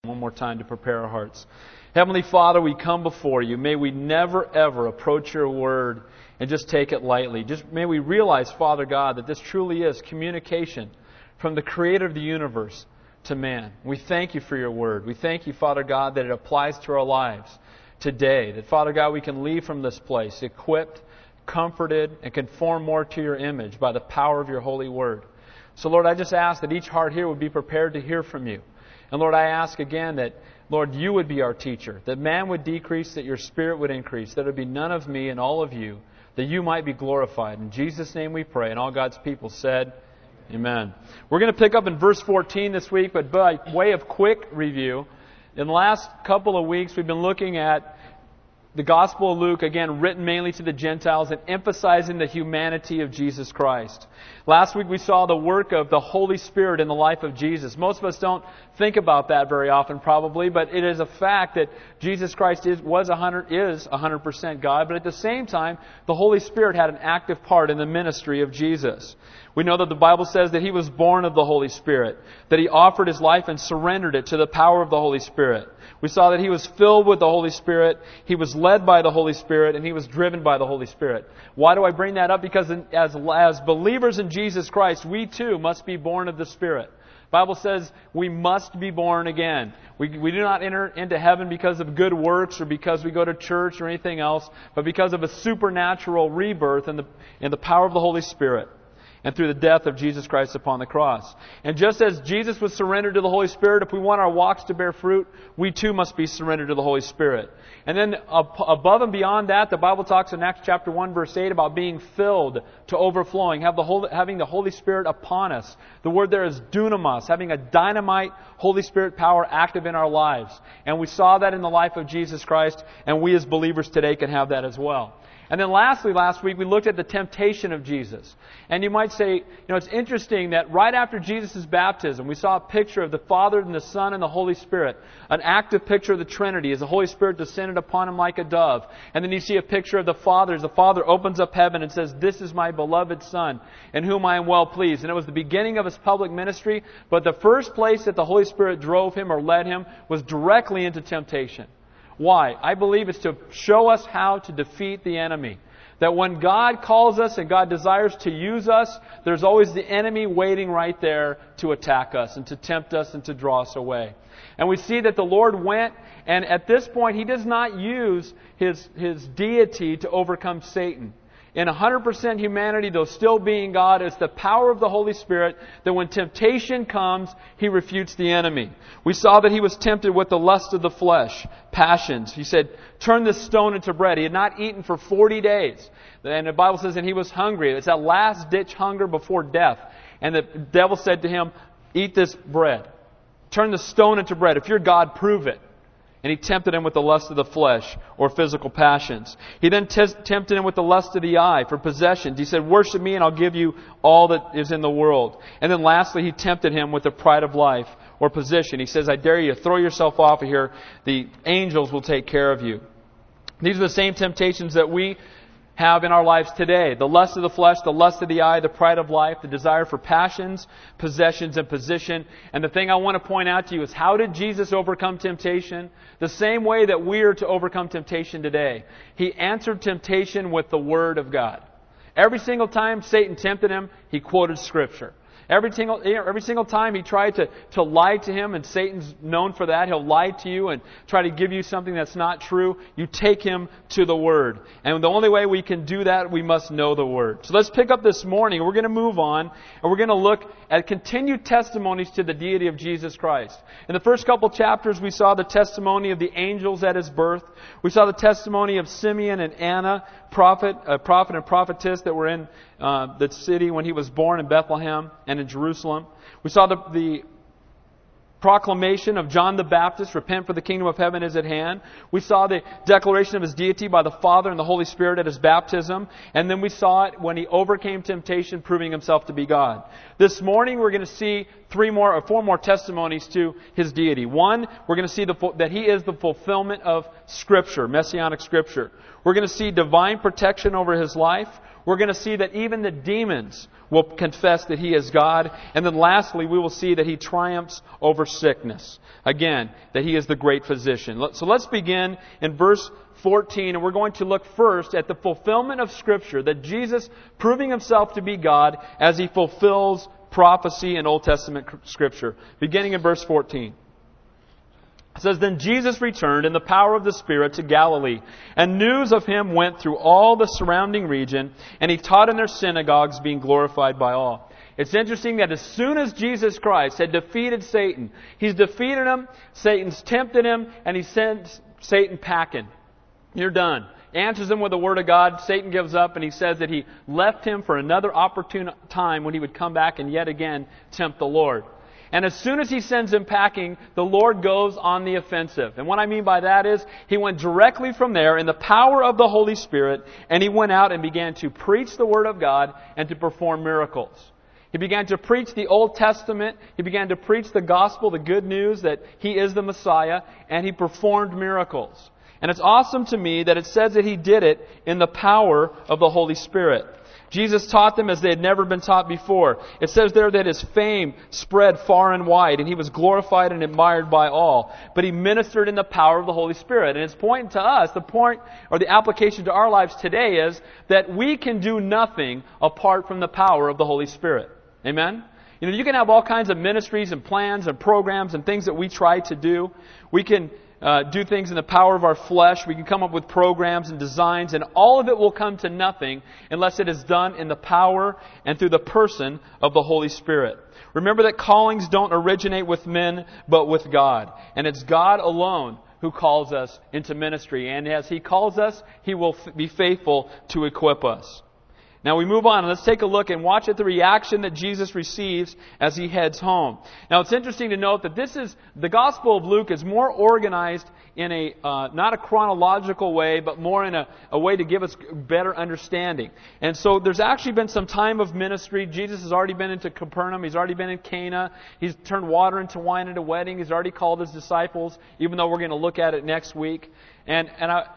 one more time to prepare our hearts. Heavenly Father, we come before you. May we never, ever approach your word and just take it lightly. May we realize, Father God, that this truly is communication from the Creator of the universe to man. We thank you for your word. We thank you, Father God, that it applies to our lives today. That, Father God, we can leave from this place equipped, comforted, and conform more to your image by the power of your holy word. So, Lord, I just ask that each heart here would be prepared to hear from you. And, Lord, I ask again that, Lord, you would be our teacher, that man would decrease, that your Spirit would increase, that it would be none of me and all of you, that you might be glorified. In Jesus' name we pray. And all God's people said, Amen. We're going to pick up in verse 14 this week, but by way of quick review, in the last couple of weeks we've been looking at the Gospel of Luke, again, written mainly to the Gentiles and emphasizing the humanity of Jesus Christ. Last week we saw the work of the Holy Spirit in the life of Jesus. Most of us don't think about that very often, probably, but it is a fact that Jesus Christ is 100% God, but at the same time, the Holy Spirit had an active part in the ministry of Jesus. We know that the Bible says that He was born of the Holy Spirit, that He offered His life and surrendered it to the power of the Holy Spirit. We saw that He was filled with the Holy Spirit, He was led by the Holy Spirit, and He was driven by the Holy Spirit. Why do I bring that up? Because as believers in Jesus Christ, we too must be born of the Spirit. The Bible says we must be born again. We do not enter into heaven because of good works or because we go to church or anything else, but because of a supernatural rebirth in the power of the Holy Spirit, and through the death of Jesus Christ upon the cross. And just as Jesus was surrendered to the Holy Spirit, if we want our walks to bear fruit, we too must be surrendered to the Holy Spirit. And then above and beyond that, the Bible talks in Acts chapter 1 verse 8 about being filled to overflowing, having the Holy Spirit upon us. The word there is dunamis, having a dynamite Holy Spirit power active in our lives. And we saw that in the life of Jesus Christ, and we as believers today can have that as well. And then lastly, last week, we looked at the temptation of Jesus. And you might say, it's interesting that right after Jesus' baptism, we saw a picture of the Father and the Son and the Holy Spirit. An active picture of the Trinity as the Holy Spirit descended upon Him like a dove. And then you see a picture of the Father as the Father opens up heaven and says, "This is my beloved Son, in whom I am well pleased." And it was the beginning of His public ministry, but the first place that the Holy Spirit drove Him or led Him was directly into temptation. Why? I believe it's to show us how to defeat the enemy. That when God calls us and God desires to use us, there's always the enemy waiting right there to attack us and to tempt us and to draw us away. And we see that the Lord went, and at this point He does not use His deity to overcome Satan. In 100% humanity, though still being God, it's the power of the Holy Spirit that when temptation comes, He refutes the enemy. We saw that He was tempted with the lust of the flesh, passions. He said, "Turn this stone into bread." He had not eaten for 40 days. And the Bible says, and He was hungry. It's that last-ditch hunger before death. And the devil said to Him, "Eat this bread. Turn the stone into bread. If you're God, prove it." And He tempted Him with the lust of the flesh or physical passions. He then tempted Him with the lust of the eye for possessions. He said, "Worship Me and I'll give you all that is in the world." And then lastly, He tempted Him with the pride of life or position. He says, "I dare you, throw yourself off of here. The angels will take care of you." These are the same temptations that we have in our lives today. The lust of the flesh, the lust of the eye, the pride of life, the desire for passions, possessions, and position. And the thing I want to point out to you is, how did Jesus overcome temptation? The same way that we are to overcome temptation today. He answered temptation with the Word of God. Every single time Satan tempted Him, He quoted Scripture. Every single time he tried to lie to him, and Satan's known for that. He'll lie to you and try to give you something that's not true. You take him to the Word. And the only way we can do that, we must know the Word. So let's pick up this morning. We're going to move on, and we're going to look at continued testimonies to the deity of Jesus Christ. In the first couple chapters, we saw the testimony of the angels at His birth. We saw the testimony of Simeon and Anna, prophet and prophetess that were in the city when He was born in Bethlehem and in Jerusalem. We saw the proclamation of John the Baptist, "Repent, for the kingdom of heaven is at hand." We saw the declaration of His deity by the Father and the Holy Spirit at His baptism. And then we saw it when He overcame temptation, proving Himself to be God. This morning we're going to see four more testimonies to His deity. One, we're going to see that He is the fulfillment of Scripture, Messianic Scripture. We're going to see divine protection over His life. we're going to see that even the demons will confess that He is God. And then lastly, we will see that He triumphs over sickness. Again, that He is the great physician. So let's begin in verse 14, and we're going to look first at the fulfillment of Scripture, that Jesus proving Himself to be God as He fulfills prophecy in Old Testament Scripture. Beginning in verse 14. It says, Then Jesus returned in the power of the Spirit to Galilee, and news of Him went through all the surrounding region, and He taught in their synagogues, being glorified by all. It's interesting that as soon as Jesus Christ had defeated Satan, He's defeated him, Satan's tempted him, and He sends Satan packing. You're done. Answers him with the Word of God. Satan gives up, and he says that he left him for another opportune time when he would come back and yet again tempt the Lord. And as soon as he sends him packing, the Lord goes on the offensive. And what I mean by that is, He went directly from there in the power of the Holy Spirit, and He went out and began to preach the Word of God and to perform miracles. He began to preach the Old Testament. He began to preach the gospel, the good news that He is the Messiah, and He performed miracles. And it's awesome to me that it says that He did it in the power of the Holy Spirit. Jesus taught them as they had never been taught before. It says there that His fame spread far and wide, and He was glorified and admired by all. But He ministered in the power of the Holy Spirit. And it's pointing to us, the point or the application to our lives today is that we can do nothing apart from the power of the Holy Spirit. Amen? You know, you can have all kinds of ministries and plans and programs and things that we try to do. We can do things in the power of our flesh. We can come up with programs and designs, and all of it will come to nothing unless it is done in the power and through the person of the Holy Spirit. Remember that callings don't originate with men, but with God. And it's God alone who calls us into ministry. And as He calls us, He will be faithful to equip us. Now we move on and let's take a look and watch at the reaction that Jesus receives as He heads home. Now it's interesting to note that the Gospel of Luke is more organized in a, not a chronological way, but more in a way to give us better understanding. And so there's actually been some time of ministry. Jesus has already been into Capernaum. He's already been in Cana. He's turned water into wine at a wedding. He's already called His disciples, even though we're going to look at it next week. And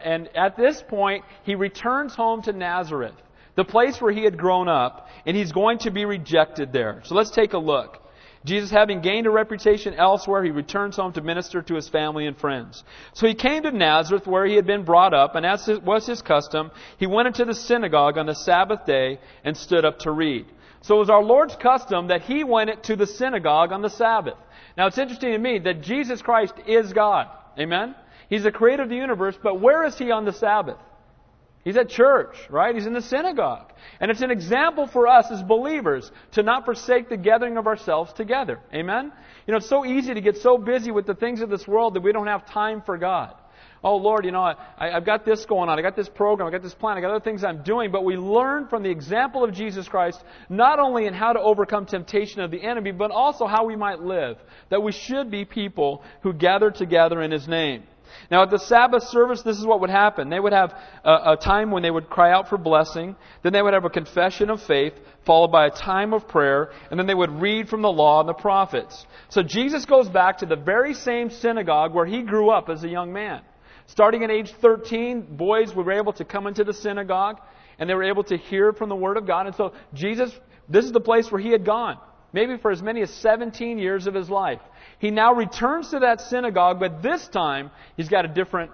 at this point, He returns home to Nazareth, the place where He had grown up, and He's going to be rejected there. So let's take a look. Jesus, having gained a reputation elsewhere, He returns home to minister to His family and friends. So He came to Nazareth, where He had been brought up, and as was His custom, He went into the synagogue on the Sabbath day and stood up to read. So it was our Lord's custom that He went to the synagogue on the Sabbath. Now it's interesting to me that Jesus Christ is God. Amen? He's the creator of the universe, but where is He on the Sabbath? He's at church, right? He's in the synagogue. And it's an example for us as believers to not forsake the gathering of ourselves together. Amen? You know, it's so easy to get so busy with the things of this world that we don't have time for God. Oh, Lord, you know, I've got this going on. I got this program. I got this plan. I got other things I'm doing. But we learn from the example of Jesus Christ not only in how to overcome temptation of the enemy, but also how we might live. That we should be people who gather together in His name. Now, at the Sabbath service, this is what would happen. They would have a time when they would cry out for blessing. Then they would have a confession of faith, followed by a time of prayer. And then they would read from the law and the prophets. So Jesus goes back to the very same synagogue where He grew up as a young man. Starting at age 13, boys were able to come into the synagogue, and they were able to hear from the Word of God. And so Jesus, this is the place where He had gone, maybe for as many as 17 years of His life. He now returns to that synagogue, but this time He's got a different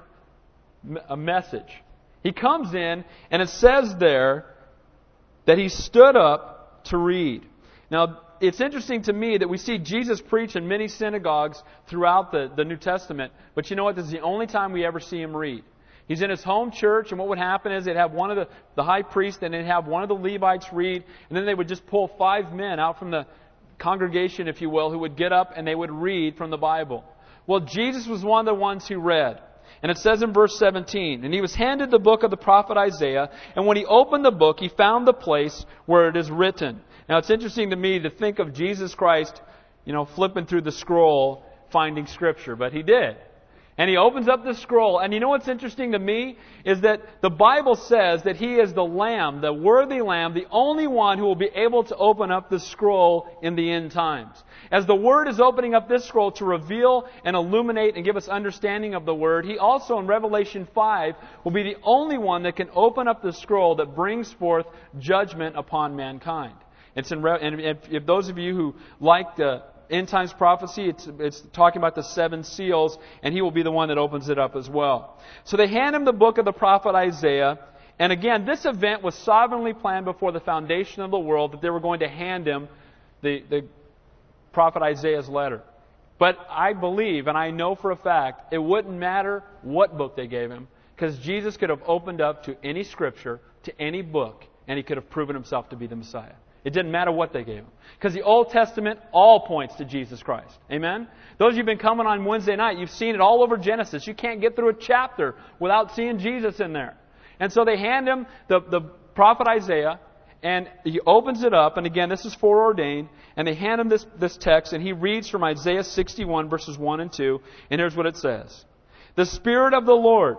message. He comes in, and it says there that He stood up to read. Now, it's interesting to me that we see Jesus preach in many synagogues throughout the New Testament, but you know what? This is the only time we ever see Him read. He's in His home church, and what would happen is they'd have one of the high priest, and they'd have one of the Levites read, and then they would just pull 5 men out from the congregation, if you will, who would get up and they would read from the Bible. Well, Jesus was one of the ones who read. And it says in verse 17, and He was handed the book of the prophet Isaiah, and when He opened the book, He found the place where it is written. Now, it's interesting to me to think of Jesus Christ, you know, flipping through the scroll, finding Scripture, but He did. And he opens up the scroll. And you know what's interesting to me? Is that the Bible says that he is the Lamb, the worthy Lamb, the only one who will be able to open up the scroll in the end times. As the Word is opening up this scroll to reveal and illuminate and give us understanding of the Word, he also in Revelation 5 will be the only one that can open up the scroll that brings forth judgment upon mankind. It's and if those of you who like the end times prophecy, it's talking about the 7 seals, and he will be the one that opens it up as well. So they hand him the book of the prophet Isaiah, and again, this event was sovereignly planned before the foundation of the world, that they were going to hand him the prophet Isaiah's letter. But I believe, and I know for a fact, it wouldn't matter what book they gave him, because Jesus could have opened up to any scripture, to any book, and he could have proven himself to be the Messiah. It didn't matter what they gave him. Because the Old Testament all points to Jesus Christ. Amen? Those of you who've been coming on Wednesday night, you've seen it all over Genesis. You can't get through a chapter without seeing Jesus in there. And so they hand him the prophet Isaiah, and he opens it up, and again, this is foreordained, and they hand him this text, and he reads from Isaiah 61, verses 1 and 2, and here's what it says. The Spirit of the Lord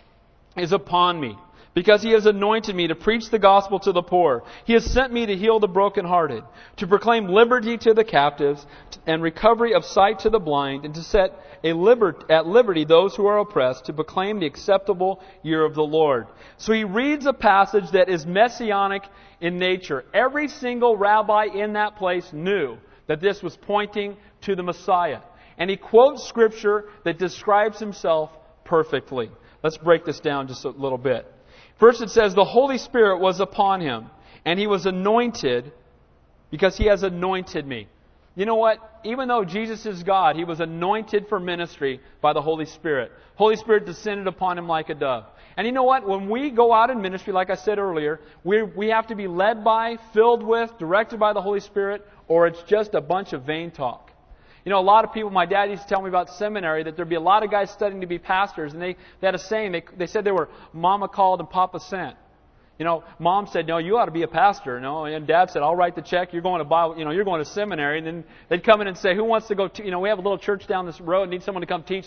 is upon me, because He has anointed me to preach the gospel to the poor. He has sent me to heal the brokenhearted, to proclaim liberty to the captives, and recovery of sight to the blind, and to set at liberty those who are oppressed, to proclaim the acceptable year of the Lord. So he reads a passage that is messianic in nature. Every single rabbi in that place knew that this was pointing to the Messiah. And he quotes Scripture that describes Himself perfectly. Let's break this down just a little bit. First it says, the Holy Spirit was upon Him, and He was anointed because He has anointed me. You know what? Even though Jesus is God, He was anointed for ministry by the Holy Spirit. Holy Spirit descended upon Him like a dove. And you know what? When we go out in ministry, like I said earlier, we have to be led by, filled with, directed by the Holy Spirit, or it's just a bunch of vain talk. You know, a lot of people, my dad used to tell me about seminary, that there'd be a lot of guys studying to be pastors, and they had a saying, they said they were mama called and papa sent. You know, mom said, no, you ought to be a pastor, no, and dad said, I'll write the check, you're going to Bible, you're going to seminary, and then they'd come in and say, who wants to go, we have a little church down this road, need someone to come teach.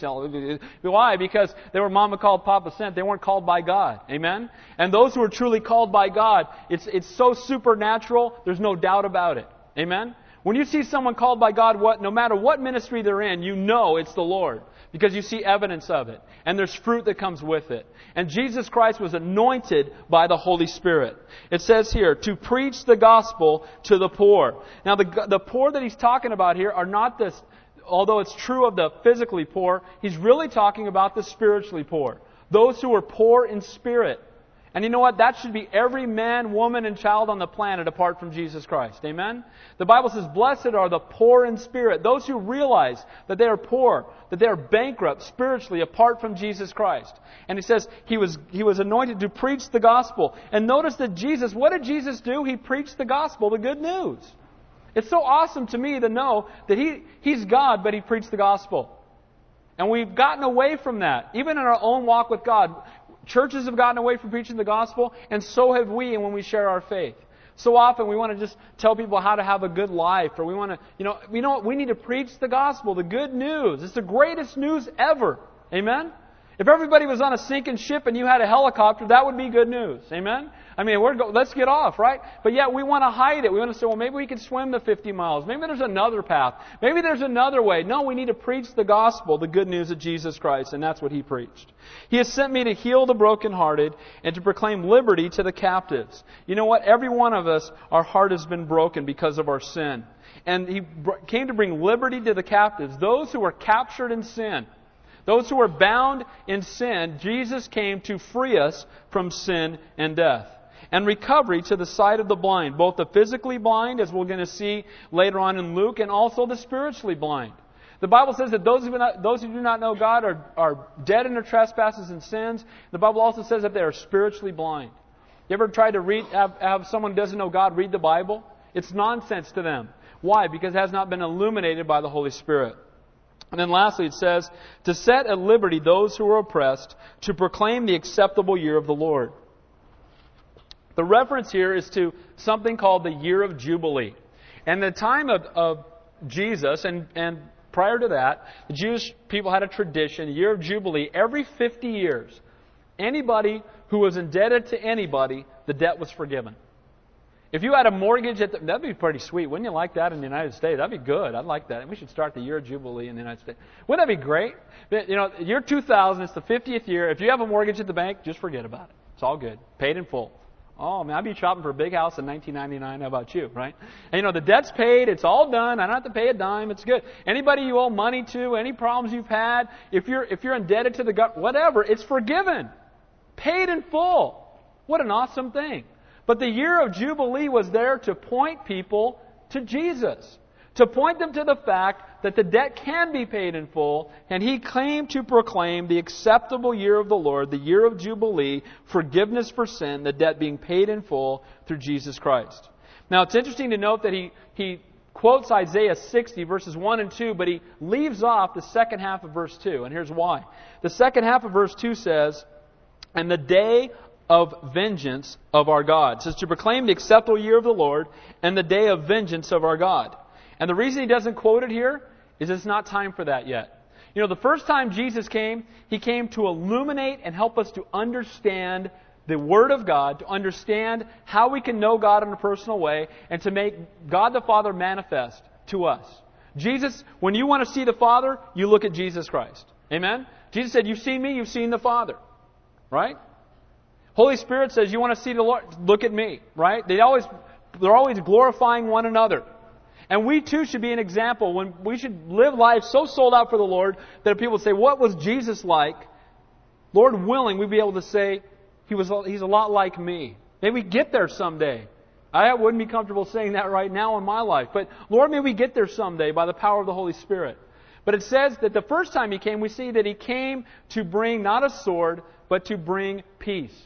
Why? Because they were mama called, papa sent, they weren't called by God. Amen? And those who are truly called by God, it's so supernatural, there's no doubt about it. Amen? When you see someone called by God, no matter what ministry they're in, you know it's the Lord. Because you see evidence of it. And there's fruit that comes with it. And Jesus Christ was anointed by the Holy Spirit. It says here, to preach the gospel to the poor. Now the poor that He's talking about here are not this, although it's true of the physically poor, He's really talking about the spiritually poor. Those who are poor in spirit. And you know what? That should be every man, woman, and child on the planet apart from Jesus Christ. Amen? The Bible says, blessed are the poor in spirit. Those who realize that they are poor, that they are bankrupt spiritually apart from Jesus Christ. And He says He was anointed to preach the gospel. And notice that Jesus, what did Jesus do? He preached the gospel, the good news. It's so awesome to me to know that He's God, but He preached the gospel. And we've gotten away from that. Even in our own walk with God, churches have gotten away from preaching the gospel, and so have we when we share our faith. So often we want to just tell people how to have a good life, or we want to, we need to preach the gospel, the good news. It's the greatest news ever. Amen? If everybody was on a sinking ship and you had a helicopter, that would be good news. Amen? I mean, let's get off, right? But yet we want to hide it. We want to say, well, maybe we can swim the 50 miles. Maybe there's another path. Maybe there's another way. No, we need to preach the gospel, the good news of Jesus Christ, and that's what He preached. He has sent me to heal the brokenhearted and to proclaim liberty to the captives. You know what? Every one of us, our heart has been broken because of our sin. And He came to bring liberty to the captives, those who were captured in sin. Those who are bound in sin, Jesus came to free us from sin and death. And recovery to the sight of the blind, both the physically blind, as we're going to see later on in Luke, and also the spiritually blind. The Bible says that those who do not know God are dead in their trespasses and sins. The Bible also says that they are spiritually blind. You ever tried to have someone who doesn't know God read the Bible? It's nonsense to them. Why? Because it has not been illuminated by the Holy Spirit. And then lastly it says, to set at liberty those who are oppressed, to proclaim the acceptable year of the Lord. The reference here is to something called the year of Jubilee. And the time of Jesus, and prior to that, the Jewish people had a tradition, the year of Jubilee. Every 50 years, anybody who was indebted to anybody, the debt was forgiven. If you had a mortgage, that'd be pretty sweet. Wouldn't you like that in the United States? That'd be good. I'd like that. And we should start the year of Jubilee in the United States. Wouldn't that be great? Year 2000, it's the 50th year. If you have a mortgage at the bank, just forget about it. It's all good. Paid in full. Oh, man, I'd be shopping for a big house in 1999. How about you, right? And the debt's paid. It's all done. I don't have to pay a dime. It's good. Anybody you owe money to, any problems you've had, if you're indebted to the government, whatever, it's forgiven. Paid in full. What an awesome thing. But the year of Jubilee was there to point people to Jesus. To point them to the fact that the debt can be paid in full. And He came to proclaim the acceptable year of the Lord, the year of Jubilee, forgiveness for sin, the debt being paid in full through Jesus Christ. Now it's interesting to note that he quotes Isaiah 60 verses 1 and 2, but he leaves off the second half of verse 2. And here's why. The second half of verse 2 says, "And the day of vengeance of our God." It says to proclaim the acceptable year of the Lord and the day of vengeance of our God. And the reason he doesn't quote it here is it's not time for that yet. The first time Jesus came, He came to illuminate and help us to understand the Word of God, to understand how we can know God in a personal way, and to make God the Father manifest to us. Jesus, when you want to see the Father, you look at Jesus Christ. Amen? Jesus said, "You've seen me, you've seen the Father." Right? Holy Spirit says, "You want to see the Lord? Look at me." Right? They're always glorifying one another. And we too should be an example. When we should live lives so sold out for the Lord that people say, "What was Jesus like?" Lord willing, we'd be able to say, He's a lot like me. May we get there someday. I wouldn't be comfortable saying that right now in my life. But Lord, may we get there someday by the power of the Holy Spirit. But it says that the first time He came, we see that He came to bring not a sword, but to bring peace.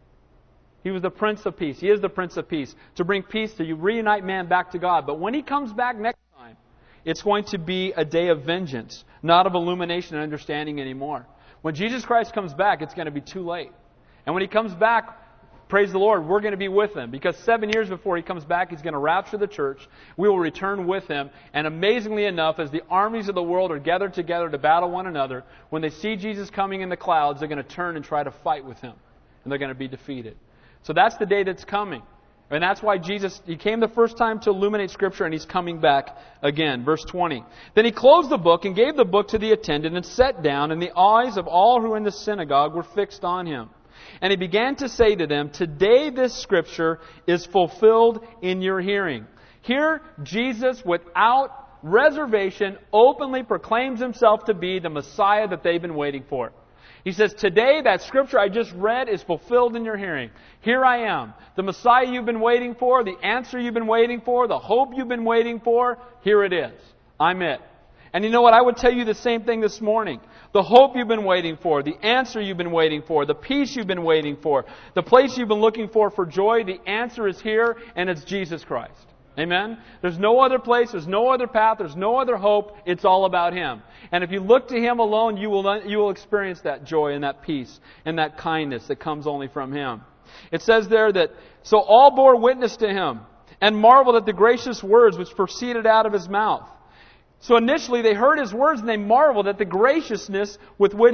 He was the Prince of Peace. He is the Prince of Peace. To bring peace, to reunite man back to God. But when He comes back next time, it's going to be a day of vengeance, not of illumination and understanding anymore. When Jesus Christ comes back, it's going to be too late. And when He comes back, praise the Lord, we're going to be with Him. Because 7 years before He comes back, He's going to rapture the church. We will return with Him. And amazingly enough, as the armies of the world are gathered together to battle one another, when they see Jesus coming in the clouds, they're going to turn and try to fight with Him. And they're going to be defeated. So that's the day that's coming. And that's why Jesus, He came the first time to illuminate Scripture, and He's coming back again. Verse 20. "Then He closed the book and gave the book to the attendant and sat down, and the eyes of all who were in the synagogue were fixed on Him. And He began to say to them, 'Today this Scripture is fulfilled in your hearing.'" Here, Jesus, without reservation, openly proclaims Himself to be the Messiah that they've been waiting for. He says, "Today, that Scripture I just read is fulfilled in your hearing. Here I am. The Messiah you've been waiting for, the answer you've been waiting for, the hope you've been waiting for, here it is. I'm it." And you know what? I would tell you the same thing this morning. The hope you've been waiting for, the answer you've been waiting for, the peace you've been waiting for, the place you've been looking for joy, the answer is here, and it's Jesus Christ. Amen? There's no other place, there's no other path, there's no other hope. It's all about Him. And if you look to Him alone, you will experience that joy and that peace and that kindness that comes only from Him. It says there that, "So all bore witness to Him and marveled at the gracious words which proceeded out of His mouth." So initially they heard His words and they marveled at the graciousness with which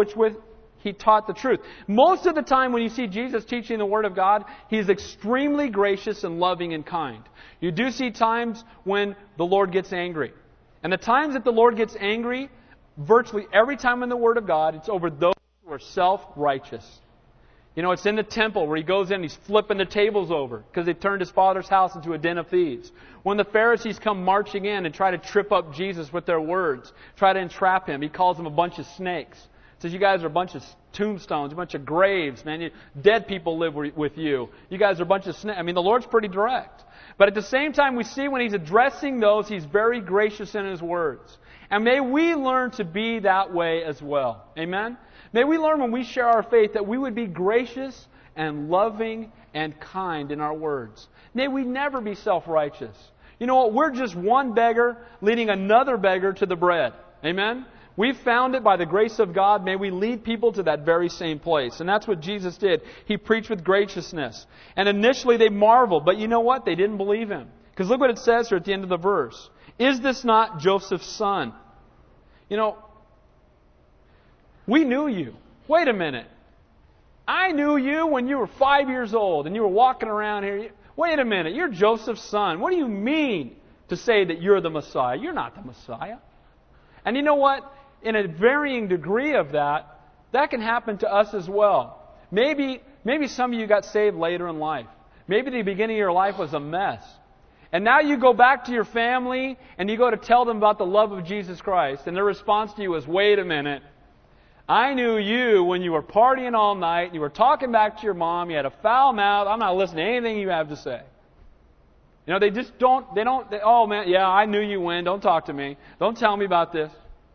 He taught the truth. Most of the time when you see Jesus teaching the Word of God, He's extremely gracious and loving and kind. You do see times when the Lord gets angry. And the times that the Lord gets angry, virtually every time in the Word of God, it's over those who are self-righteous. It's in the temple where He goes in, He's flipping the tables over because they turned His Father's house into a den of thieves. When the Pharisees come marching in and try to trip up Jesus with their words, try to entrap Him, He calls them a bunch of snakes. Says, "You guys are a bunch of tombstones, a bunch of graves, man. Dead people live with you. You guys are a bunch of snakes." The Lord's pretty direct. But at the same time, we see when He's addressing those, He's very gracious in His words. And may we learn to be that way as well. Amen? May we learn when we share our faith that we would be gracious and loving and kind in our words. May we never be self-righteous. You know what? We're just one beggar leading another beggar to the bread. Amen? We've found it by the grace of God. May we lead people to that very same place. And that's what Jesus did. He preached with graciousness. And initially they marveled. But you know what? They didn't believe Him. Because look what it says here at the end of the verse. "Is this not Joseph's son?" You know, we knew you. Wait a minute. I knew you when you were 5 years old and you were walking around here. Wait a minute. You're Joseph's son. What do you mean to say that you're the Messiah? You're not the Messiah. And you know what? In a varying degree of that can happen to us as well. Maybe some of you got saved later in life. Maybe the beginning of your life was a mess. And now you go back to your family and you go to tell them about the love of Jesus Christ. And their response to you is, wait a minute. I knew you when you were partying all night. You were talking back to your mom. You had a foul mouth. I'm not listening to anything you have to say. You know, they just don't, oh man, yeah, I knew you when. Don't talk to me. Don't tell me about this.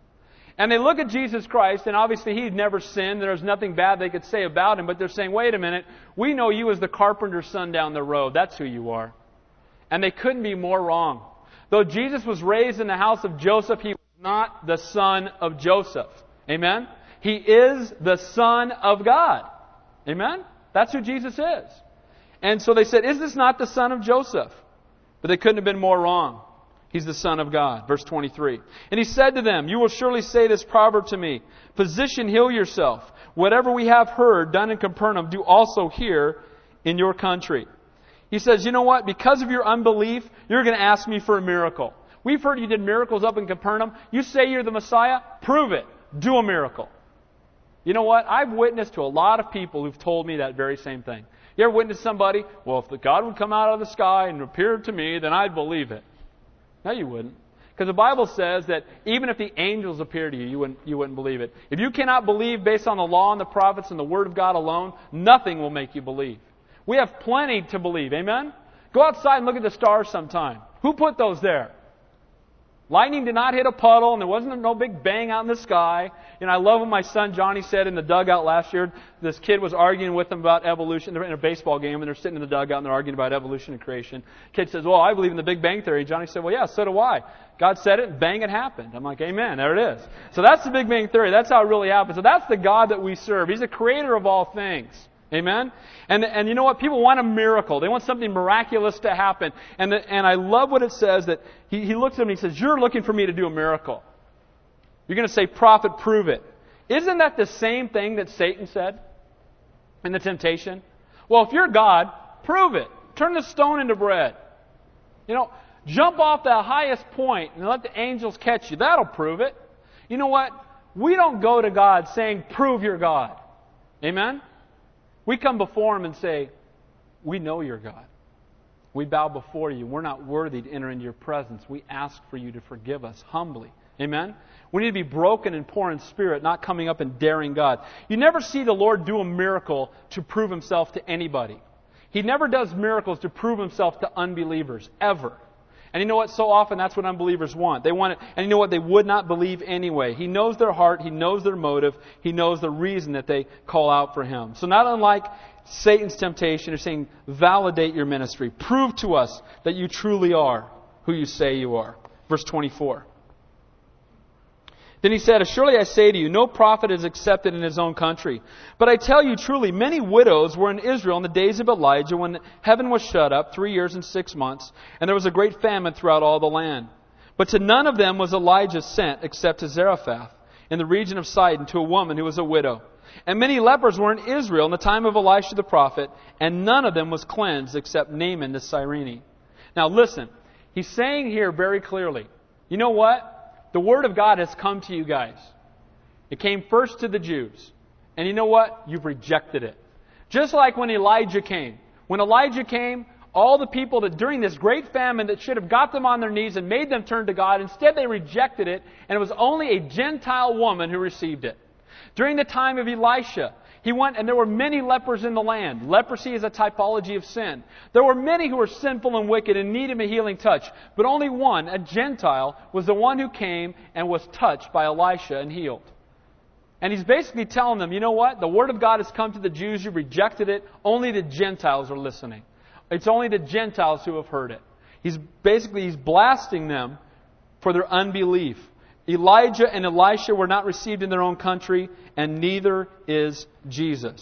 And they look at Jesus Christ, and obviously He'd never sinned. There's nothing bad they could say about Him. But they're saying, wait a minute, we know you as the carpenter's son down the road. That's who you are. And they couldn't be more wrong. Though Jesus was raised in the house of Joseph, He was not the son of Joseph. Amen? He is the Son of God. Amen? That's who Jesus is. And so they said, is this not the son of Joseph? But they couldn't have been more wrong. He's the Son of God. Verse 23. And He said to them, you will surely say this proverb to me, physician, heal yourself. Whatever we have heard done in Capernaum, do also here in your country. He says, you know what? Because of your unbelief, you're going to ask me for a miracle. We've heard you did miracles up in Capernaum. You say you're the Messiah? Prove it. Do a miracle. You know what? I've witnessed to a lot of people who've told me that very same thing. You ever witnessed somebody? Well, if God would come out of the sky and appear to me, then I'd believe it. No, you wouldn't. Because the Bible says that even if the angels appear to you, you wouldn't believe it. If you cannot believe based on the law and the prophets and the Word of God alone, nothing will make you believe. We have plenty to believe. Amen? Go outside and look at the stars sometime. Who put those there? Lightning did not hit a puddle, and there wasn't no big bang out in the sky. You know, I love what my son Johnny said in the dugout last year. This kid was arguing with him about evolution. They're in a baseball game, and they're sitting in the dugout, and they're arguing about evolution and creation. Kid says, well, I believe in the Big Bang Theory. Johnny said, well, yeah, so do I. God said it, and bang, it happened. I'm like, amen, there it is. So that's the Big Bang Theory. That's how it really happens. So that's the God that we serve. He's the creator of all things. Amen? And you know what? People want a miracle. They want something miraculous to happen. And I love what it says that he looks at him and he says, you're looking for me to do a miracle. You're going to say, prophet, prove it. Isn't that the same thing that Satan said in the temptation? Well, if you're God, prove it. Turn the stone into bread. You know, jump off the highest point and let the angels catch you. That'll prove it. You know what? We don't go to God saying, prove you're God. Amen? We come before Him and say, we know you're God. We bow before you. We're not worthy to enter into your presence. We ask for you to forgive us humbly. Amen? We need to be broken and poor in spirit, not coming up and daring God. You never see the Lord do a miracle to prove Himself to anybody. He never does miracles to prove Himself to unbelievers, ever. And you know what? So often that's what unbelievers want. They want it, and you know what? They would not believe anyway. He knows their heart. He knows their motive. He knows the reason that they call out for Him. So not unlike Satan's temptation, he's saying, validate your ministry. Prove to us that you truly are who you say you are. Verse 24. Then He said, surely I say to you, no prophet is accepted in his own country. But I tell you truly, many widows were in Israel in the days of Elijah when heaven was shut up 3 years and 6 months, and there was a great famine throughout all the land. But to none of them was Elijah sent except to Zarephath in the region of Sidon to a woman who was a widow. And many lepers were in Israel in the time of Elisha the prophet, and none of them was cleansed except Naaman the Cyrene. Now listen, he's saying here very clearly, you know what? The Word of God has come to you guys. It came first to the Jews. And you know what? You've rejected it. Just like when Elijah came. When Elijah came, all the people that during this great famine that should have got them on their knees and made them turn to God, instead they rejected it, and it was only a Gentile woman who received it. During the time of Elisha, he went, and there were many lepers in the land. Leprosy is a typology of sin. There were many who were sinful and wicked and needed a healing touch. But only one, a Gentile, was the one who came and was touched by Elisha and healed. And he's basically telling them, you know what? The Word of God has come to the Jews. You've rejected it. Only the Gentiles are listening. It's only the Gentiles who have heard it. He's blasting them for their unbelief. Elijah and Elisha were not received in their own country, and neither is Jesus.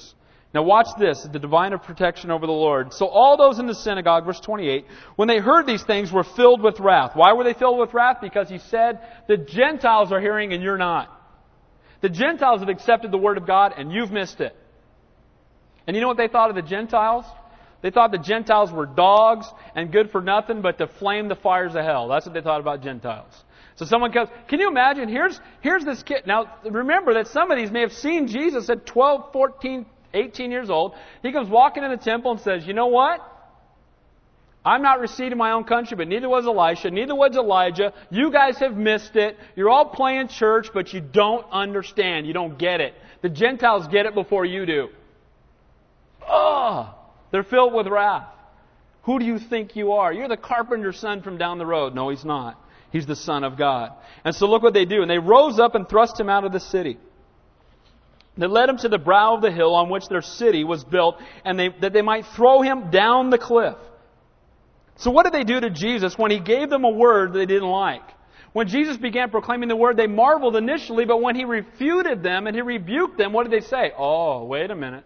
Now watch this, the divine protection over the Lord. So all those in the synagogue, verse 28, when they heard these things, were filled with wrath. Why were they filled with wrath? Because he said, the Gentiles are hearing and you're not. The Gentiles have accepted the Word of God and you've missed it. And you know what they thought of the Gentiles? They thought the Gentiles were dogs and good for nothing but to flame the fires of hell. That's what they thought about Gentiles. So someone comes, can you imagine, here's this kid. Now remember that some of these may have seen Jesus at 12, 14, 18 years old. He comes walking in the temple and says, you know what? I'm not received in my own country, but neither was Elisha, neither was Elijah. You guys have missed it. You're all playing church, but you don't understand. You don't get it. The Gentiles get it before you do. Oh, they're filled with wrath. Who do you think you are? You're the carpenter's son from down the road. No, he's not. He's the Son of God. And so look what they do. And they rose up and thrust him out of the city. They led him to the brow of the hill on which their city was built, and that they might throw him down the cliff. So what did they do to Jesus when he gave them a word they didn't like? When Jesus began proclaiming the word, they marveled initially, but when he refuted them and he rebuked them, what did they say? Oh, wait a minute.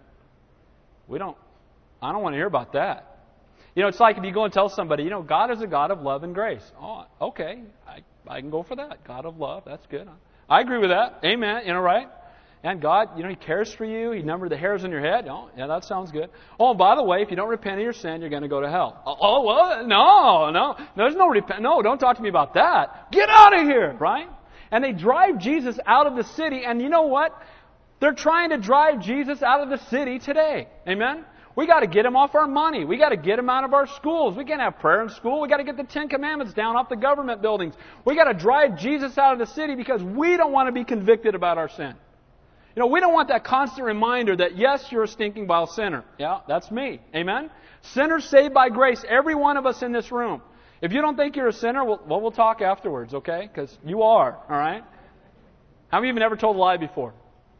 I don't want to hear about that. You know, it's like if you go and tell somebody, God is a God of love and grace. Oh, okay. I can go for that. God of love. That's good. I agree with that. Amen. Right? And God, He cares for you. He numbered the hairs on your head. Oh, yeah, that sounds good. Oh, and by the way, if you don't repent of your sin, you're going to go to hell. Oh, well, no. There's no repent. No, don't talk to me about that. Get out of here, right? And they drive Jesus out of the city. And you know what? They're trying to drive Jesus out of the city today. Amen? We got to get him off our money. We got to get him out of our schools. We can't have prayer in school. We got to get the 10 Commandments down off the government buildings. We got to drive Jesus out of the city because we don't want to be convicted about our sin. We don't want that constant reminder that, yes, you're a stinking vile sinner. Yeah, that's me. Amen? Sinners saved by grace, every one of us in this room. If you don't think you're a sinner, we'll talk afterwards, okay? Because you are, all right? How many of you have never told a lie before?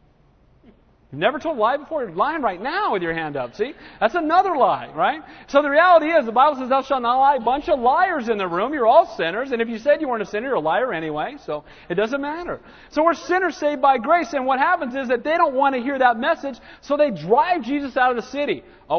You've never told a lie before? You're lying right now with your hand up, see? That's another lie, right? So the reality is, the Bible says, thou shalt not lie. A bunch of liars in the room. You're all sinners. And if you said you weren't a sinner, you're a liar anyway. So it doesn't matter. So we're sinners saved by grace. And what happens is that they don't want to hear that message, so they drive Jesus out of the city. Oh,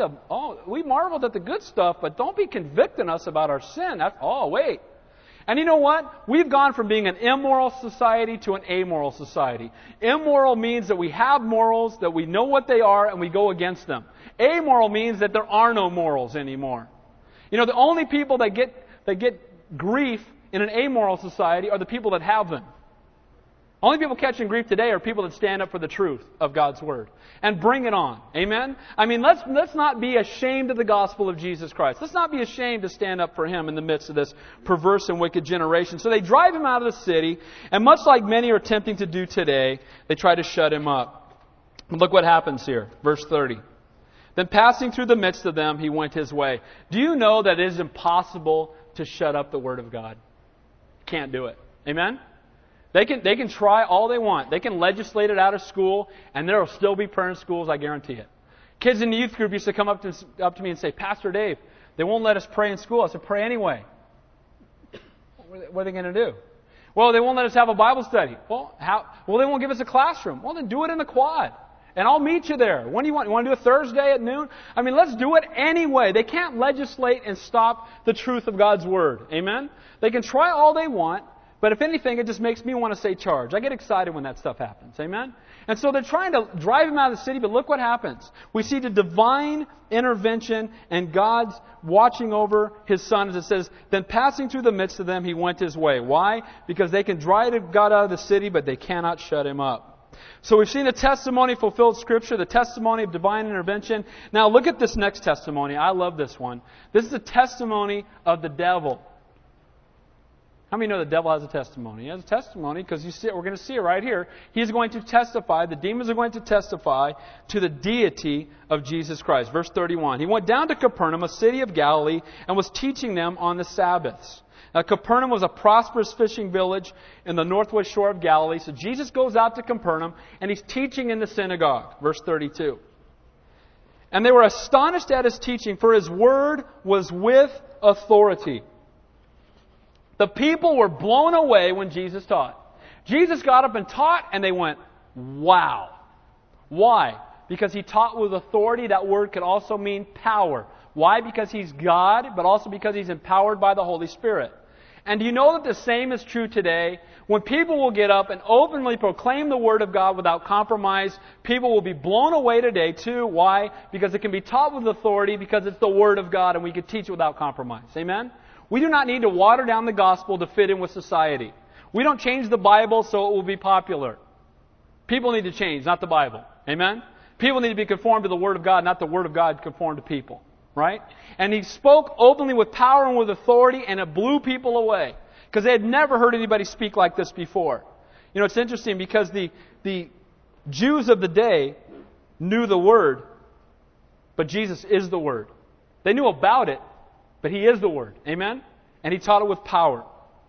we marveled at the good stuff, but don't be convicting us about our sin. Wait. And you know what? We've gone from being an immoral society to an amoral society. Immoral means that we have morals, that we know what they are, and we go against them. Amoral means that there are no morals anymore. The only people that get grief in an amoral society are the people that have them. Only people catching grief today are people that stand up for the truth of God's Word. And bring it on. Amen? Let's not be ashamed of the gospel of Jesus Christ. Let's not be ashamed to stand up for Him in the midst of this perverse and wicked generation. So they drive Him out of the city, and much like many are attempting to do today, they try to shut Him up. But look what happens here. Verse 30. Then passing through the midst of them, He went His way. Do you know that it is impossible to shut up the Word of God? Can't do it. Amen? They can try all they want. They can legislate it out of school, and there will still be prayer in schools, I guarantee it. Kids in the youth group used to come up to me and say, Pastor Dave, they won't let us pray in school. I said, pray anyway. What are they going to do? Well, they won't let us have a Bible study. Well, they won't give us a classroom. Well, then do it in the quad. And I'll meet you there. When do you want? You want to do a Thursday at noon? Let's do it anyway. They can't legislate and stop the truth of God's Word. Amen? They can try all they want. But if anything, it just makes me want to say charge. I get excited when that stuff happens. Amen? And so they're trying to drive Him out of the city, but look what happens. We see the divine intervention and God's watching over His Son. As it says, then passing through the midst of them, He went His way. Why? Because they can drive God out of the city, but they cannot shut Him up. So we've seen the testimony fulfilled Scripture, the testimony of divine intervention. Now look at this next testimony. I love this one. This is the testimony of the devil. How many know the devil has a testimony? He has a testimony because we're going to see it right here. He's going to testify, the demons are going to testify to the deity of Jesus Christ. Verse 31. He went down to Capernaum, a city of Galilee, and was teaching them on the Sabbaths. Now, Capernaum was a prosperous fishing village in the northwest shore of Galilee. So Jesus goes out to Capernaum and He's teaching in the synagogue. Verse 32. And they were astonished at His teaching, for His word was with authority. The people were blown away when Jesus taught. Jesus got up and taught, and they went, wow. Why? Because He taught with authority. That word could also mean power. Why? Because He's God, but also because He's empowered by the Holy Spirit. And do you know that the same is true today? When people will get up and openly proclaim the Word of God without compromise, people will be blown away today too. Why? Because it can be taught with authority, because it's the Word of God and we can teach it without compromise. Amen? We do not need to water down the gospel to fit in with society. We don't change the Bible so it will be popular. People need to change, not the Bible. Amen? People need to be conformed to the Word of God, not the Word of God conformed to people. Right? And He spoke openly with power and with authority, and it blew people away. Because they had never heard anybody speak like this before. You know, it's interesting because the Jews of the day knew the Word, but Jesus is the Word. They knew about it, but He is the Word. Amen? And He taught it with power.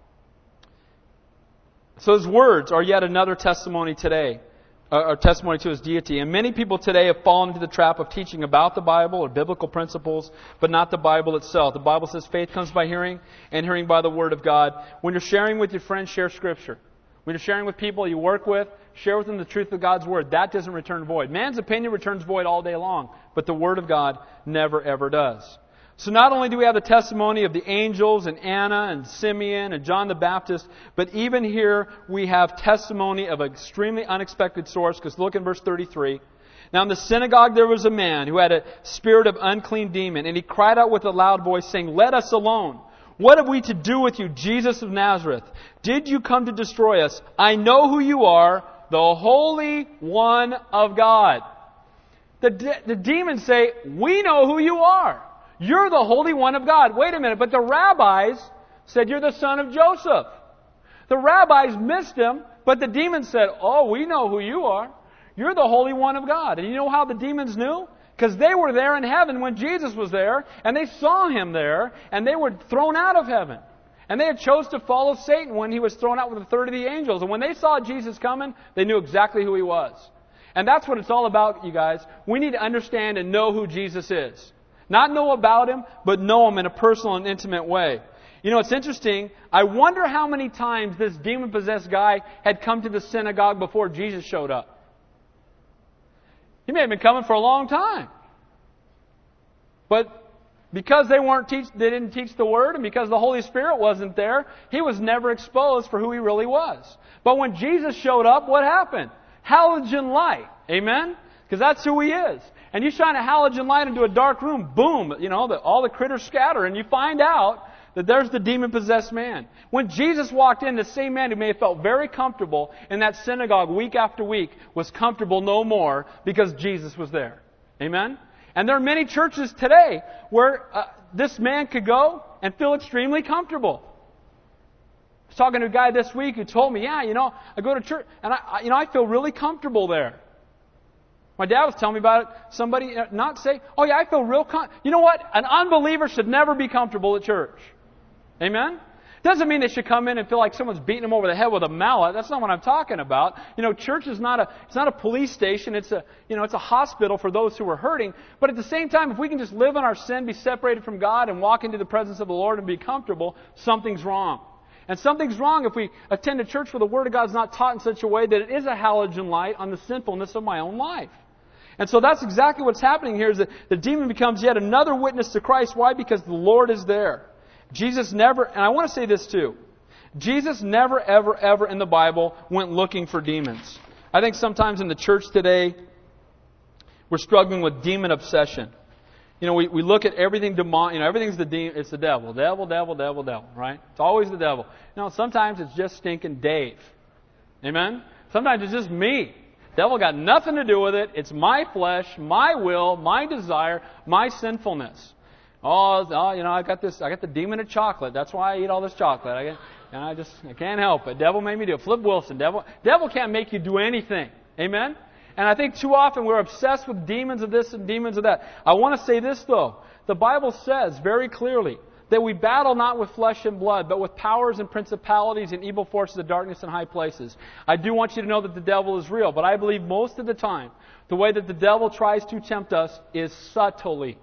So His words are yet another testimony today. Or testimony to His deity. And many people today have fallen into the trap of teaching about the Bible or biblical principles, but not the Bible itself. The Bible says faith comes by hearing, and hearing by the Word of God. When you're sharing with your friends, share Scripture. When you're sharing with people you work with, share with them the truth of God's Word. That doesn't return void. Man's opinion returns void all day long, but the Word of God never ever does. So not only do we have the testimony of the angels and Anna and Simeon and John the Baptist, but even here we have testimony of an extremely unexpected source, because look in verse 33. Now in the synagogue there was a man who had a spirit of unclean demon, and he cried out with a loud voice, saying, "Let us alone! What have we to do with you, Jesus of Nazareth? Did you come to destroy us? I know who you are, the Holy One of God." The demons say, "We know who you are. You're the Holy One of God." Wait a minute, but the rabbis said, "You're the son of Joseph." The rabbis missed Him, but the demons said, "Oh, we know who you are. You're the Holy One of God." And you know how the demons knew? Because they were there in heaven when Jesus was there, and they saw Him there, and they were thrown out of heaven. And they had chose to follow Satan when he was thrown out with a third of the angels. And when they saw Jesus coming, they knew exactly who He was. And that's what it's all about, you guys. We need to understand and know who Jesus is. Not know about Him, but know Him in a personal and intimate way. You know, it's interesting. I wonder how many times this demon-possessed guy had come to the synagogue before Jesus showed up. He may have been coming for a long time. But because they didn't teach the Word, and because the Holy Spirit wasn't there, he was never exposed for who he really was. But when Jesus showed up, what happened? Halogen light. Amen? Because that's who He is. And you shine a halogen light into a dark room, boom, you know, all the critters scatter, and you find out that there's the demon-possessed man. When Jesus walked in, the same man who may have felt very comfortable in that synagogue week after week was comfortable no more because Jesus was there. Amen? And there are many churches today where this man could go and feel extremely comfortable. I was talking to a guy this week who told me, "Yeah, you know, I go to church and I feel really comfortable there." My dad was telling me about it. Somebody not say, "Oh yeah, I feel real You know what? An unbeliever should never be comfortable at church." Amen? Doesn't mean they should come in and feel like someone's beating them over the head with a mallet. That's not what I'm talking about. You know, church is not a police station. It's a hospital for those who are hurting. But at the same time, if we can just live in our sin, be separated from God, and walk into the presence of the Lord and be comfortable, something's wrong. And something's wrong if we attend a church where the Word of God is not taught in such a way that it is a halogen light on the sinfulness of my own life. And so that's exactly what's happening here, is that the demon becomes yet another witness to Christ. Why? Because the Lord is there. Jesus never, and I want to say this too, Jesus never, ever, ever in the Bible went looking for demons. I think sometimes in the church today, we're struggling with demon obsession. You know, we look at everything demon. You know, everything's it's the devil, right? It's always the devil. No, sometimes it's just stinking Dave. Amen? Sometimes it's just me. Devil got nothing to do with it. It's my flesh, my will, my desire, my sinfulness. Oh, you know, I got the demon of chocolate. That's why I eat all this chocolate. I can't help it. Devil made me do it. Flip Wilson. Devil can't make you do anything. Amen? And I think too often we're obsessed with demons of this and demons of that. I want to say this though. The Bible says very clearly that we battle not with flesh and blood, but with powers and principalities and evil forces of darkness in high places. I do want you to know that the devil is real, but I believe most of the time, the way that the devil tries to tempt us is subtly.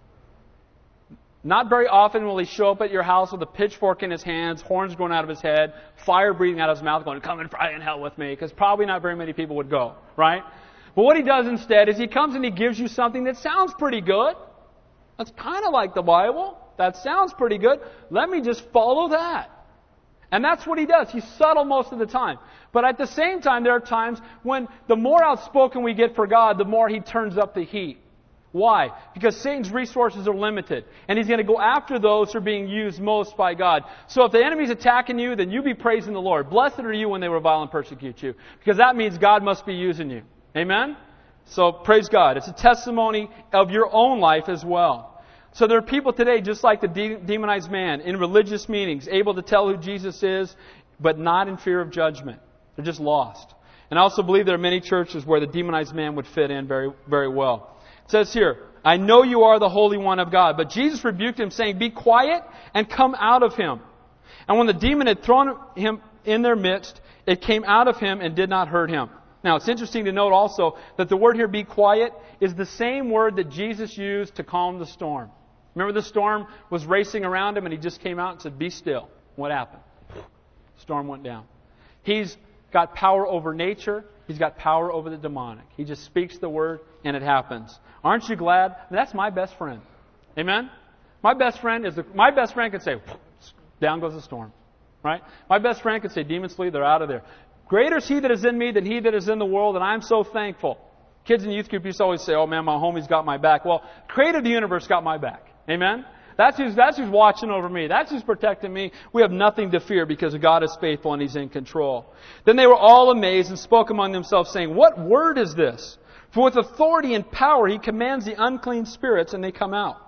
Not very often will he show up at your house with a pitchfork in his hands, horns growing out of his head, fire breathing out of his mouth, going, "Come and fry in hell with me," because probably not very many people would go, right? But what he does instead is he comes and he gives you something that sounds pretty good. That's kind of like the Bible. That sounds pretty good. Let me just follow that. And that's what he does. He's subtle most of the time. But at the same time, there are times when the more outspoken we get for God, the more he turns up the heat. Why? Because Satan's resources are limited. And he's going to go after those who are being used most by God. So if the enemy's attacking you, then you be praising the Lord. Blessed are you when they revile and persecute you. Because that means God must be using you. Amen? So praise God. It's a testimony of your own life as well. So there are people today, just like the demonized man, in religious meetings, able to tell who Jesus is, but not in fear of judgment. They're just lost. And I also believe there are many churches where the demonized man would fit in very, very well. It says here, I know you are the Holy One of God. But Jesus rebuked him, saying, be quiet and come out of him. And when the demon had thrown him in their midst, it came out of him and did not hurt him. Now, it's interesting to note also that the word here, be quiet, is the same word that Jesus used to calm the storm. Remember the storm was racing around him and he just came out and said, be still. What happened? Storm went down. He's got power over nature. He's got power over the demonic. He just speaks the word and it happens. Aren't you glad? That's my best friend. Amen? My best friend can say, down goes the storm. Right? My best friend can say, demons flee, they're out of there. Greater is he that is in me than he that is in the world, and I'm so thankful. Kids in youth group used to always say, oh man, my homie's got my back. Well, Creator of the universe got my back. Amen? That's who's watching over me. That's who's protecting me. We have nothing to fear because God is faithful and He's in control. Then they were all amazed and spoke among themselves, saying, what word is this? For with authority and power He commands the unclean spirits, and they come out.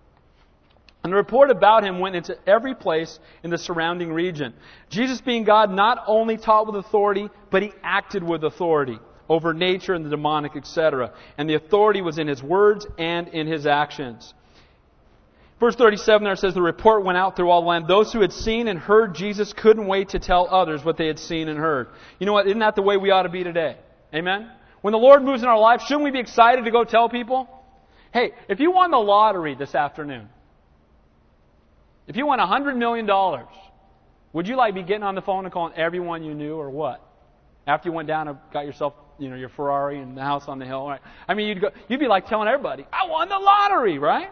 And the report about Him went into every place in the surrounding region. Jesus, being God, not only taught with authority, but He acted with authority over nature and the demonic, etc. And the authority was in His words and in His actions. Verse 37 there says, the report went out through all the land. Those who had seen and heard Jesus couldn't wait to tell others what they had seen and heard. You know what? Isn't that the way we ought to be today? Amen? When the Lord moves in our life, shouldn't we be excited to go tell people? Hey, if you won the lottery this afternoon, if you won $100 million, would you be getting on the phone and calling everyone you knew or what? After you went down and got yourself, your Ferrari and the house on the hill, right? I mean, you'd be like telling everybody, I won the lottery, right?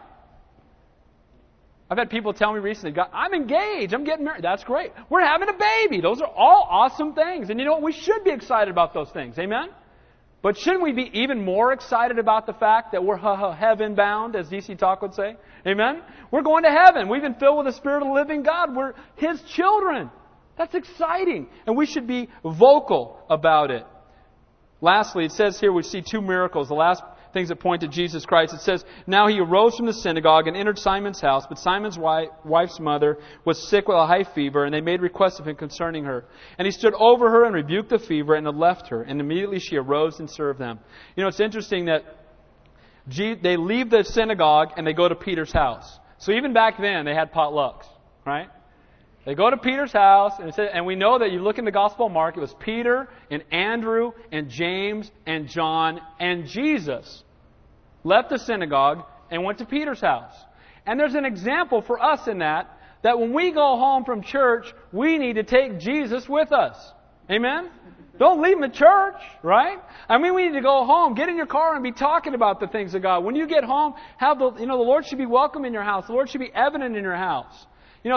I've had people tell me recently, I'm engaged, I'm getting married. That's great. We're having a baby. Those are all awesome things. And you know what? We should be excited about those things. Amen? But shouldn't we be even more excited about the fact that we're heaven bound, as DC Talk would say? Amen? We're going to heaven. We've been filled with the Spirit of the living God. We're His children. That's exciting. And we should be vocal about it. Lastly, it says here we see two miracles. The last things that point to Jesus Christ. It says, now He arose from the synagogue and entered Simon's house, but Simon's wife's mother was sick with a high fever, and they made request of Him concerning her. And He stood over her and rebuked the fever, and had left her. And immediately she arose and served them. You know, it's interesting that they leave the synagogue and they go to Peter's house. So even back then, they had potlucks, right? They go to Peter's house, and we know that you look in the Gospel of Mark, it was Peter and Andrew and James and John and Jesus left the synagogue and went to Peter's house. And there's an example for us in that when we go home from church, we need to take Jesus with us. Amen? Don't leave Him at church, right? I mean, we need to go home, get in your car and be talking about the things of God. When you get home, the Lord should be welcome in your house. The Lord should be evident in your house.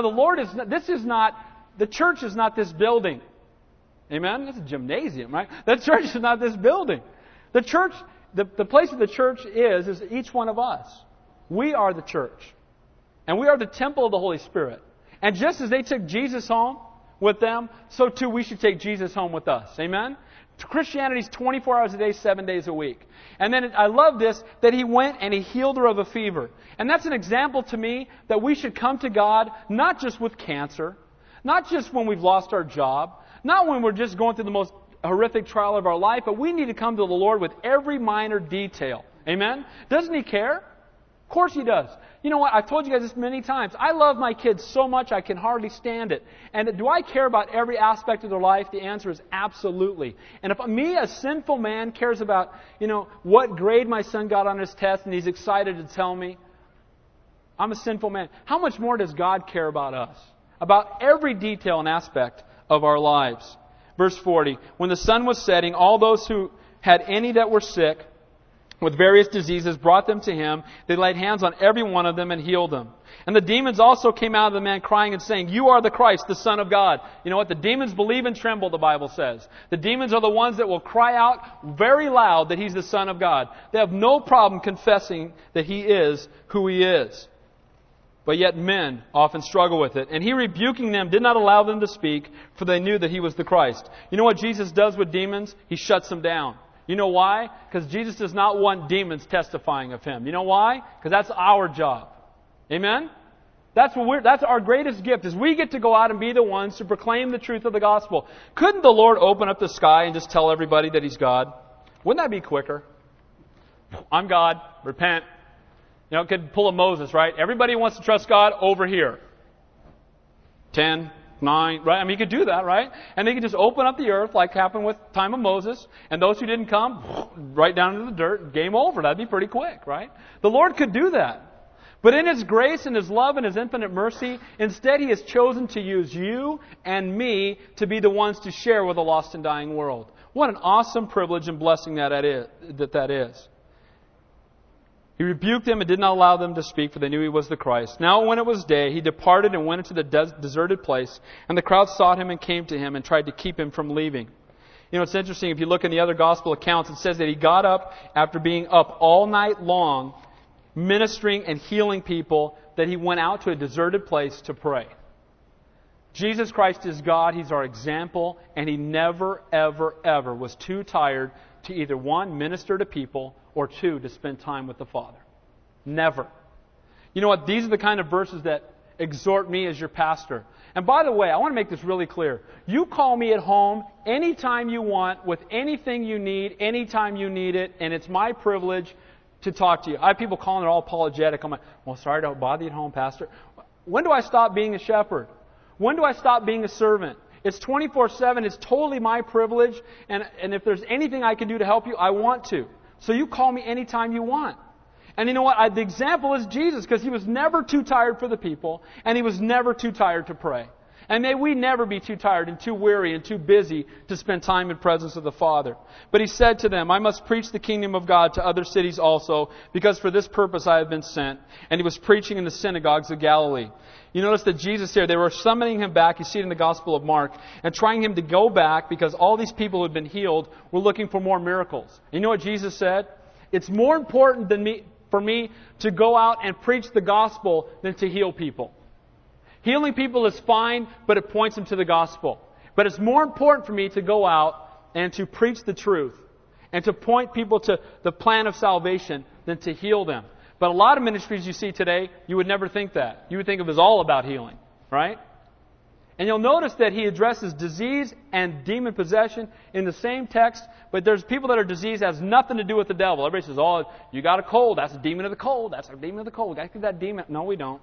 The church is not this building. Amen? It's a gymnasium, right? The church is not this building. The church, the place of the church is each one of us. We are the church. And we are the temple of the Holy Spirit. And just as they took Jesus home with them, so too we should take Jesus home with us. Amen? Christianity is 24 hours a day, 7 days a week. And then I love this, that He went and He healed her of a fever. And that's an example to me that we should come to God not just with cancer, not just when we've lost our job, not when we're just going through the most horrific trial of our life, but we need to come to the Lord with every minor detail. Amen? Doesn't He care? Of course He does. You know what? I've told you guys this many times. I love my kids so much I can hardly stand it. And do I care about every aspect of their life? The answer is absolutely. And if me, a sinful man, cares about, what grade my son got on his test and he's excited to tell me, I'm a sinful man. How much more does God care about us? About every detail and aspect of our lives. Verse 40, when the sun was setting, all those who had any that were sick with various diseases, brought them to him. They laid hands on every one of them and healed them. And the demons also came out of the man crying and saying, "You are the Christ, the Son of God." You know what? The demons believe and tremble, the Bible says. The demons are the ones that will cry out very loud that He's the Son of God. They have no problem confessing that He is who He is. But yet men often struggle with it. And He, rebuking them, did not allow them to speak, for they knew that He was the Christ. You know what Jesus does with demons? He shuts them down. You know why? Because Jesus does not want demons testifying of Him. You know why? Because that's our job. Amen? That's our greatest gift, is we get to go out and be the ones to proclaim the truth of the gospel. Couldn't the Lord open up the sky and just tell everybody that He's God? Wouldn't that be quicker? I'm God. Repent. You know, it could pull a Moses, right? Everybody wants to trust God over here. 10, 9, right? I mean, you could do that, right? And they could just open up the earth like happened with the time of Moses. And those who didn't come, right down into the dirt, game over. That'd be pretty quick, right? The Lord could do that. But in His grace and His love and His infinite mercy, instead He has chosen to use you and me to be the ones to share with a lost and dying world. What an awesome privilege and blessing that is. He rebuked them and did not allow them to speak, for they knew He was the Christ. Now when it was day, He departed and went into the deserted place, and the crowd sought Him and came to Him and tried to keep Him from leaving. You know, it's interesting, if you look in the other gospel accounts, it says that He got up after being up all night long, ministering and healing people, that He went out to a deserted place to pray. Jesus Christ is God. He's our example, and He never, ever, ever was too tired to either, one, minister to people, or two, to spend time with the Father. Never. You know what? These are the kind of verses that exhort me as your pastor. And by the way, I want to make this really clear. You call me at home anytime you want, with anything you need, anytime you need it, and it's my privilege to talk to you. I have people calling, they're all apologetic. I'm like, well, sorry to bother you at home, Pastor. When do I stop being a shepherd? When do I stop being a servant? It's 24/7. It's totally my privilege. And if there's anything I can do to help you, I want to. So you call me anytime you want. And you know what? The example is Jesus, because He was never too tired for the people, and He was never too tired to pray. And may we never be too tired and too weary and too busy to spend time in presence of the Father. But He said to them, "I must preach the kingdom of God to other cities also, because for this purpose I have been sent." And He was preaching in the synagogues of Galilee. You notice that Jesus here, they were summoning Him back, you see it in the Gospel of Mark, and trying Him to go back because all these people who had been healed were looking for more miracles. You know what Jesus said? It's more important for me to go out and preach the gospel than to heal people. Healing people is fine, but it points them to the gospel. But it's more important for me to go out and to preach the truth and to point people to the plan of salvation than to heal them. But a lot of ministries you see today, you would never think that. You would think of it as all about healing, right? And you'll notice that He addresses disease and demon possession in the same text, but there's people that are diseased that has nothing to do with the devil. Everybody says, "Oh, you got a cold. That's a demon of the cold. That's a demon of the cold. We got to get that demon." No, we don't.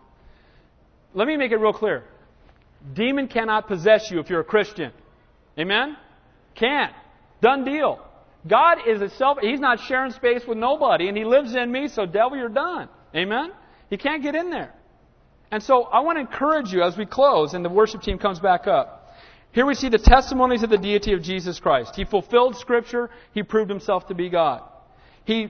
Let me make it real clear. Demon cannot possess you if you're a Christian. Amen? Can't. Done deal. God is He's not sharing space with nobody, and He lives in me, so devil, you're done. Amen? He can't get in there. And so I want to encourage you as we close and the worship team comes back up. Here we see the testimonies of the deity of Jesus Christ. He fulfilled Scripture. He proved Himself to be God. He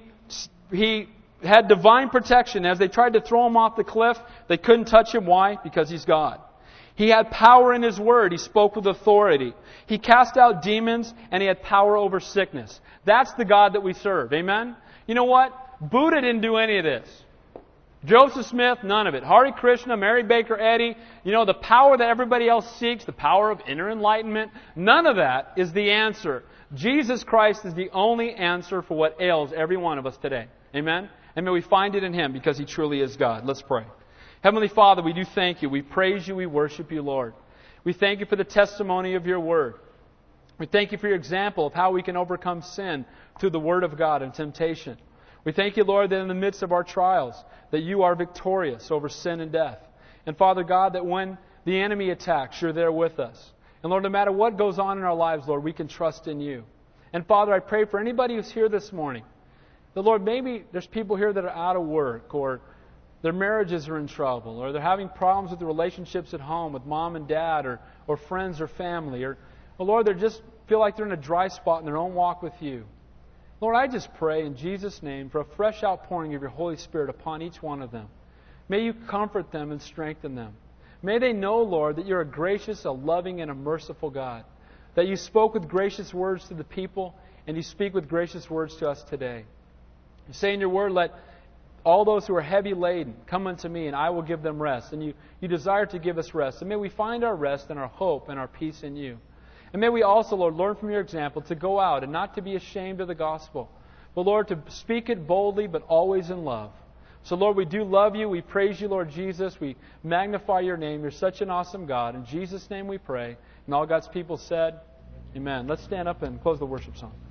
had divine protection. As they tried to throw Him off the cliff, they couldn't touch Him. Why? Because He's God. He had power in His Word. He spoke with authority. He cast out demons, and He had power over sickness. That's the God that we serve. Amen? You know what? Buddha didn't do any of this. Joseph Smith, none of it. Hare Krishna, Mary Baker Eddy, you know, the power that everybody else seeks, the power of inner enlightenment, none of that is the answer. Jesus Christ is the only answer for what ails every one of us today. Amen? And may we find it in Him, because He truly is God. Let's pray. Heavenly Father, we do thank You. We praise You. We worship You, Lord. We thank You for the testimony of Your Word. We thank You for Your example of how we can overcome sin through the Word of God and temptation. We thank You, Lord, that in the midst of our trials, that You are victorious over sin and death. And Father God, that when the enemy attacks, You're there with us. And Lord, no matter what goes on in our lives, Lord, we can trust in You. And Father, I pray for anybody who's here this morning, that Lord, maybe there's people here that are out of work, or their marriages are in trouble, or they're having problems with the relationships at home with mom and dad, or friends or family, or Lord, they just feel like they're in a dry spot in their own walk with You. Lord, I just pray in Jesus' name for a fresh outpouring of your Holy Spirit upon each one of them. May you comfort them and strengthen them. May they know, Lord, that you're a gracious, a loving, and a merciful God. That you spoke with gracious words to the people, and you speak with gracious words to us today. You say in your word, let all those who are heavy laden come unto me, and I will give them rest. And you desire to give us rest. And may we find our rest and our hope and our peace in you. And may we also, Lord, learn from your example to go out and not to be ashamed of the gospel. But, Lord, to speak it boldly, but always in love. So, Lord, we do love you. We praise you, Lord Jesus. We magnify your name. You're such an awesome God. In Jesus' name we pray. And all God's people said, Amen. Let's stand up and close the worship song.